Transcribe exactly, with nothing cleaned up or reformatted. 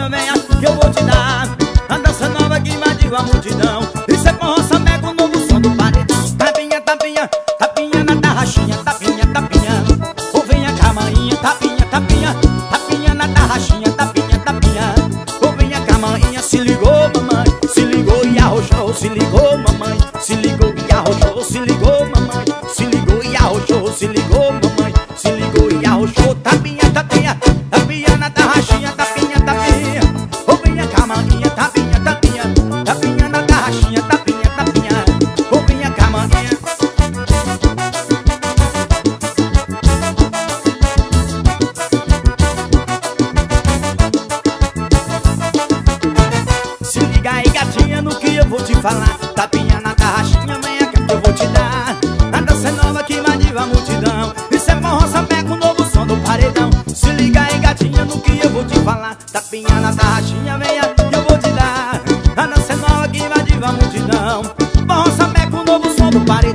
tarraxinha, venha que eu vou te dar a dança nova que invadiu a multidão. Isso é forró samba com o novo som do paredão. Tapinha, tapinha, tapinha na tarraxinha, tapinha, tapinha. Ou venha com a maninha, tapinha, tapinha, tapinha na tarraxinha, tapinha, tapinha. Ou venha com a maninha, se ligou mamãe, se ligou e arrochou, se ligou mamãe, se ligou e arrochou, se ligou mamãe, se ligou e arrochou, se ligou mamãe, se ligou e arrochou. Tapinha, tapinha, tapinha na tarraxinha, tapinha, tapinha. Ou venha com a maninha, tapinha, tapinha, tapinha na tarraxinha, tapinha, tapinha. Ou venha com a maninha. Se liga aí, gatinha, no que eu vou te falar. Tapinha na tarraxinha, venha cá que eu vou te dar a dança nova que invadiu a multidão. Isso é forró samba com o novo som do paredão. Se liga aí, gatinha, no que eu vou te falar. Tapinha na tarraxinha, venha que eu vou te dar a dança nova que invadiu a multidão. Forró samba com o novo som do paredão.